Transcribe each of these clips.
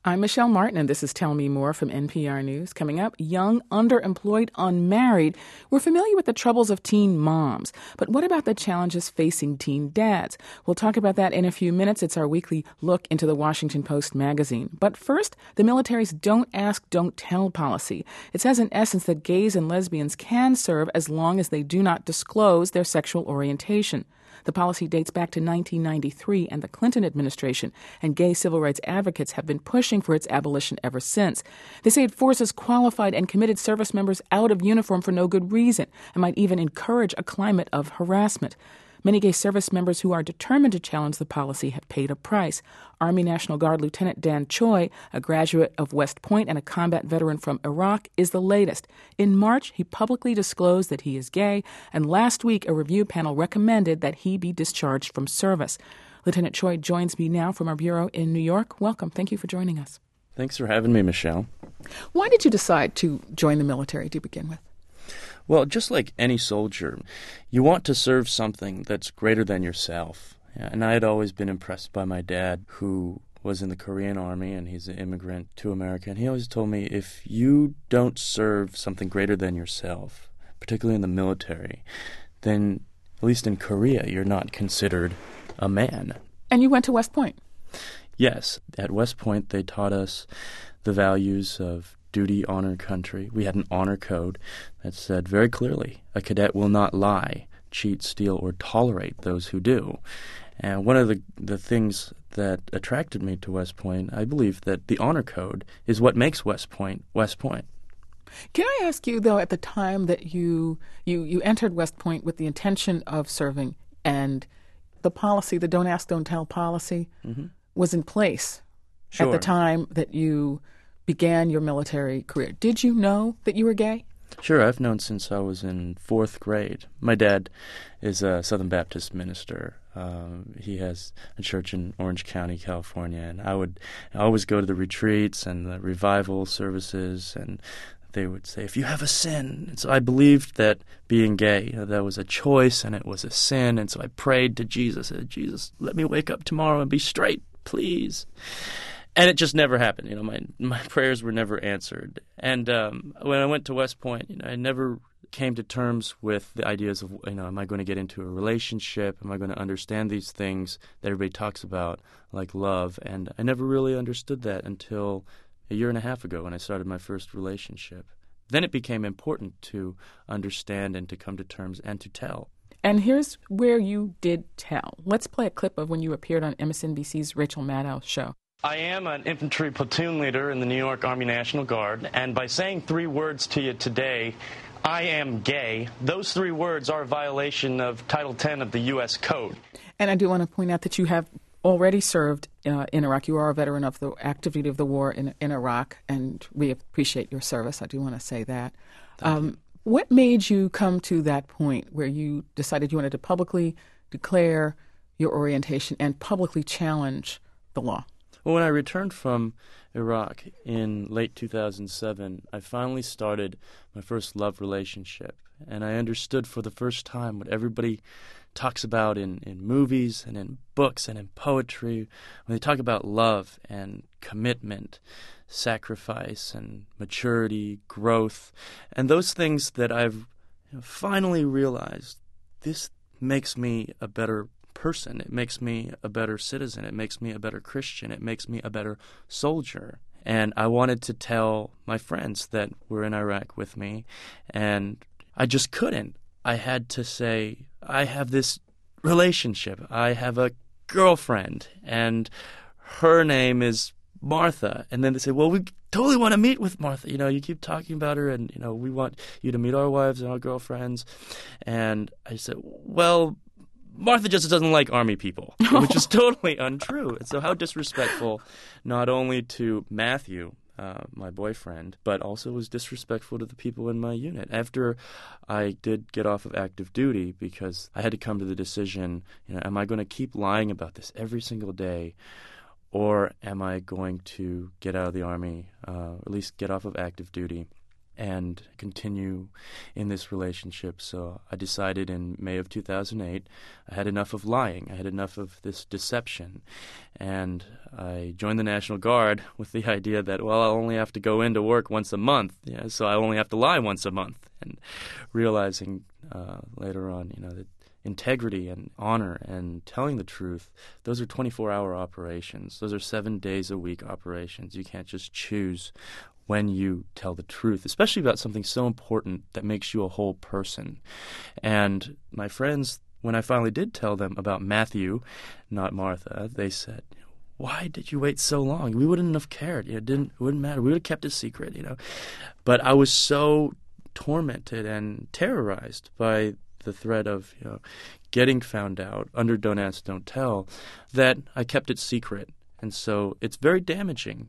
I'm Michelle Martin, and this is Tell Me More from NPR News. Coming up, young, underemployed, unmarried. We're familiar with the troubles of teen moms, but what about the challenges facing teen dads? We'll talk about that in a few minutes. It's our weekly look into the Washington Post magazine. But first, the military's Don't Ask, Don't Tell policy. It says in essence that gays and lesbians can serve as long as they do not disclose their sexual orientation. The policy dates back to 1993 and the Clinton administration, and gay civil rights advocates have been pushing for its abolition ever since. They say it forces qualified and committed service members out of uniform for no good reason and might even encourage a climate of harassment. Many gay service members who are determined to challenge the policy have paid a price. Army National Guard Lieutenant Dan Choi, a graduate of West Point and a combat veteran from Iraq, is the latest. In March, he publicly disclosed that he is gay, and last week a review panel recommended that he be discharged from service. Lieutenant Choi joins me now from our bureau in New York. Welcome. Thank you for joining us. Thanks for having me, Michelle. Why did you decide to join the military to begin with? Well, just like any soldier, you want to serve something that's greater than yourself. And I had always been impressed by my dad, who was in the Korean Army, and he's an immigrant to America. And he always told me, if you don't serve something greater than yourself, particularly in the military, then, at least in Korea, you're not considered a man. And you went to West Point? Yes. At West Point, they taught us the values of duty, honor, country. We had an honor code that said very clearly, a cadet will not lie, cheat, steal, or tolerate those who do. And one of the things that attracted me to West Point, I believe that the honor code is what makes West Point West Point. Can I ask you, though, at the time that you entered West Point with the intention of serving, and the policy, the Don't Ask, Don't Tell policy, was in place at the time that you began your military career. Did you know that you were gay? Sure, I've known since I was in fourth grade. My dad is a Southern Baptist minister. He has a church in Orange County, California, and I would always go to the retreats and the revival services, and they would say, if you have a sin. And so I believed that being gay, that was a choice and it was a sin, and so I prayed to Jesus. I said, Jesus, let me wake up tomorrow and be straight, please. And it just never happened. My prayers were never answered. And when I went to West Point, I never came to terms with the ideas of, am I going to get into a relationship? Am I going to understand these things that everybody talks about, like love? And I never really understood that until a year and a half ago when I started my first relationship. Then it became important to understand and to come to terms and to tell. And here's where you did tell. Let's play a clip of when you appeared on MSNBC's Rachel Maddow show. I am an infantry platoon leader in the New York Army National Guard, and by saying 3 words to you today, I am gay, those 3 words are a violation of Title 10 of the U.S. Code. And I do want to point out that you have already served in Iraq. You are a veteran of the active duty of the war in Iraq, and we appreciate your service. I do want to say that. What made you come to that point where you decided you wanted to publicly declare your orientation and publicly challenge the law? Well, when I returned from Iraq in late 2007, I finally started my first love relationship. And I understood for the first time what everybody talks about in movies and in books and in poetry. When they talk about love and commitment, sacrifice and maturity, growth, and those things that I've finally realized, this makes me a better person. It makes me a better citizen. It makes me a better Christian. It makes me a better soldier. And I wanted to tell my friends that were in Iraq with me, and I just couldn't. I had to say, I have this relationship. I have a girlfriend, and her name is Martha. And then they say, well, we totally want to meet with Martha. You keep talking about her, and, we want you to meet our wives and our girlfriends. And I said, well, Martha just doesn't like Army people, which is totally untrue. And so how disrespectful, not only to Matthew, my boyfriend, but also was disrespectful to the people in my unit. After I did get off of active duty, because I had to come to the decision, am I going to keep lying about this every single day, or am I going to get out of the Army, or at least get off of active duty, and continue in this relationship. So I decided in May of 2008 I had enough of lying. I had enough of this deception. And I joined the National Guard with the idea that, well, I'll only have to go into work once a month, so I only have to lie once a month. And realizing later on, that integrity and honor and telling the truth, those are 24-hour operations. Those are 7 days a week operations. You can't just choose when you tell the truth, especially about something so important that makes you a whole person. And my friends, when I finally did tell them about Matthew, not Martha, they said, why did you wait so long? We wouldn't have cared. It wouldn't matter. We would have kept it secret, But I was so tormented and terrorized by the threat of getting found out under Don't Ask, Don't Tell, that I kept it secret. And so it's very damaging.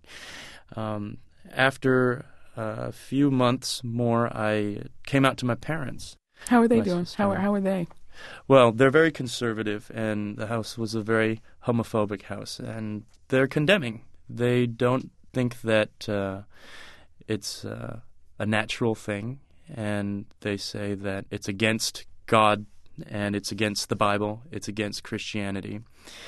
After a few months more, I came out to my parents. How are they doing? How are they? Well, they're very conservative, and the house was a very homophobic house, and they're condemning. They don't think that it's a natural thing, and they say that it's against God, and it's against the Bible, it's against Christianity.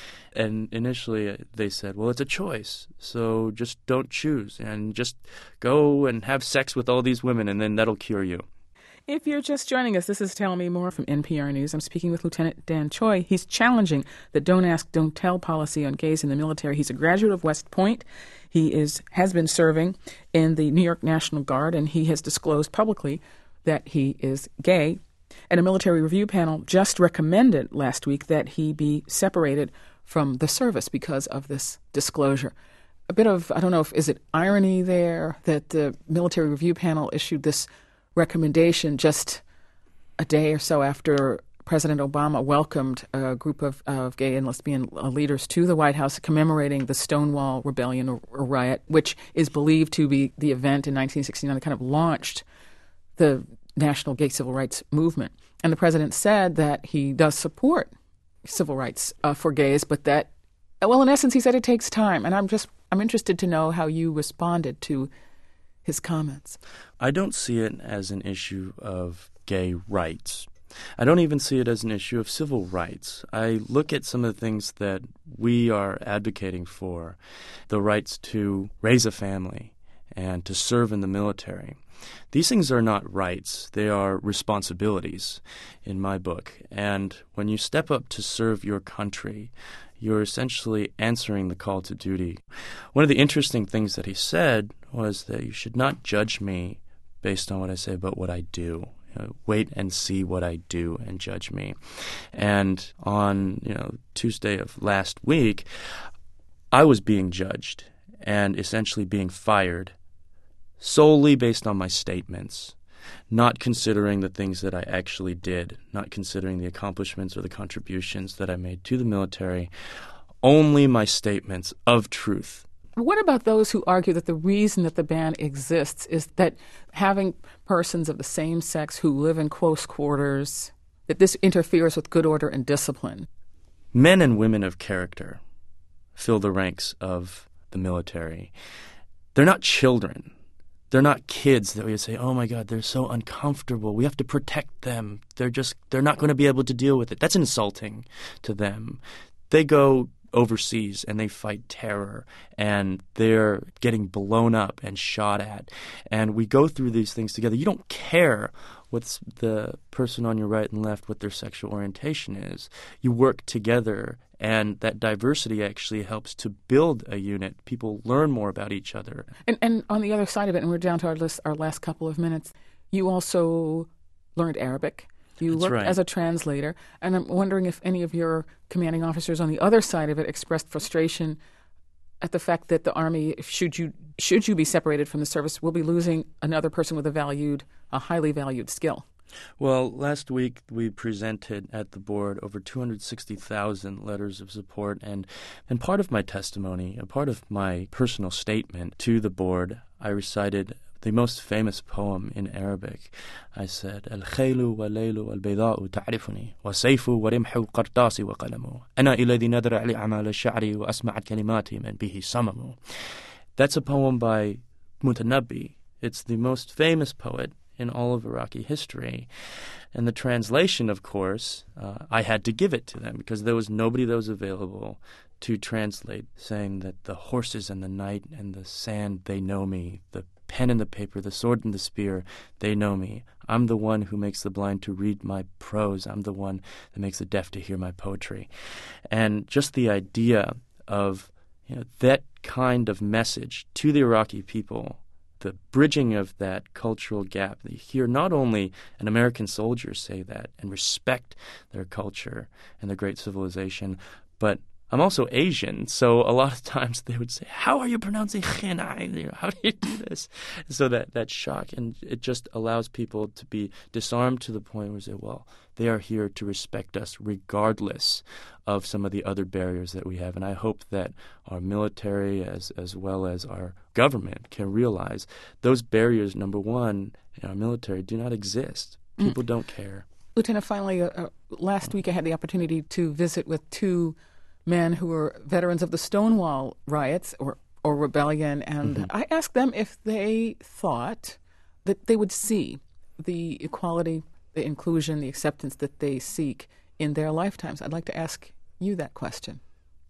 And initially they said, well, it's a choice, so just don't choose, and just go and have sex with all these women, and then that'll cure you. If you're just joining us, this is Tell Me More from NPR News. I'm speaking with Lieutenant Dan Choi. He's challenging the Don't Ask, Don't Tell policy on gays in the military. He's a graduate of West Point. He has been serving in the New York National Guard, and he has disclosed publicly that he is gay. And a military review panel just recommended last week that he be separated from the service because of this disclosure. A bit of, I don't know, is it irony there that the military review panel issued this recommendation just a day or so after President Obama welcomed a group of gay and lesbian leaders to the White House commemorating the Stonewall Rebellion or riot, which is believed to be the event in 1969 that kind of launched the national gay civil rights movement. And the president said that he does support civil rights for gays, but that, well, in essence, he said it takes time. And I'm interested to know how you responded to his comments. I don't see it as an issue of gay rights. I don't even see it as an issue of civil rights. I look at some of the things that we are advocating for, the rights to raise a family and to serve in the military. These things are not rights. They are responsibilities in my book. And when you step up to serve your country, you're essentially answering the call to duty. One of the interesting things that he said was that you should not judge me based on what I say, but what I do. Wait and see what I do and judge me. And on Tuesday of last week, I was being judged and essentially being fired solely based on my statements, not considering the things that I actually did, not considering the accomplishments or the contributions that I made to the military, only my statements of truth. What about those who argue that the reason that the ban exists is that having persons of the same sex who live in close quarters, that this interferes with good order and discipline? Men and women of character fill the ranks of the military. They're not children. They're not kids that we say, oh, my God, they're so uncomfortable. We have to protect them. They're not going to be able to deal with it. That's insulting to them. They go overseas and they fight terror and they're getting blown up and shot at. And we go through these things together. You don't care what's the person on your right and left, what their sexual orientation is. You work together, and that diversity actually helps to build a unit. People learn more about each other. And on the other side of it, and we're down to our last couple of minutes, you also learned Arabic. You worked as a translator, and I'm wondering if any of your commanding officers on the other side of it expressed frustration at the fact that the Army, should you be separated from the service, will be losing another person with a highly valued skill. Well, last week we presented at the board over 260,000 letters of support, and part of my testimony, a part of my personal statement to the board, I recited the most famous poem in Arabic. I said, "Al-khaylu wal-laylu wal-bayda'u ta'rifuni, wa-sayfu wa-rimhu qartasi wa-qalamu, ana iladhi nadra li a'mal al-sha'ri wa asma'at kalimati man bihi samamu." That's a poem by Mutanabbi, It's the most famous poet in all of Iraqi history. And the translation, of course, I had to give it to them because there was nobody that was available to translate, saying that the horses and the night and the sand, they know me. The pen and the paper, the sword and the spear, they know me. I'm the one who makes the blind to read my prose. I'm the one that makes the deaf to hear my poetry. And just the idea of that kind of message to the Iraqi people, the bridging of that cultural gap. You hear not only an American soldier say that and respect their culture and their great civilization, but I'm also Asian, so a lot of times they would say, how are you pronouncing Khenai? How do you do this? So that shock, and it just allows people to be disarmed to the point where they say, well, they are here to respect us regardless of some of the other barriers that we have. And I hope that our military as well as our government can realize those barriers, number one, in our military do not exist. People don't care. Lieutenant, finally, last week I had the opportunity to visit with two men who were veterans of the Stonewall riots or rebellion, and I asked them if they thought that they would see the equality, the inclusion, the acceptance that they seek in their lifetimes. I'd like to ask you that question.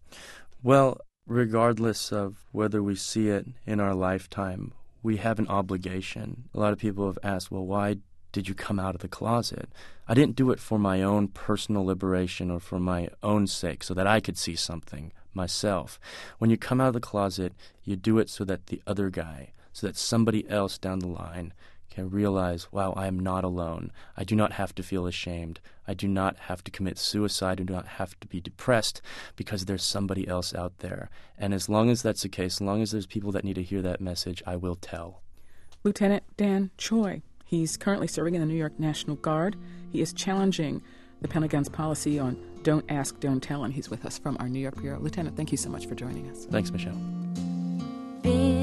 Well, regardless of whether we see it in our lifetime, we have an obligation. A lot of people have asked, well, why did you come out of the closet? I didn't do it for my own personal liberation or for my own sake so that I could see something myself. When you come out of the closet, you do it so that the other guy, so that somebody else down the line can realize, wow, I am not alone. I do not have to feel ashamed. I do not have to commit suicide. I do not have to be depressed because there's somebody else out there. And as long as that's the case, as long as there's people that need to hear that message, I will tell. Lieutenant Dan Choi. He's currently serving in the New York National Guard. He is challenging the Pentagon's policy on don't ask, don't tell, and he's with us from our New York Bureau. Lieutenant, thank you so much for joining us. Thanks, Michelle.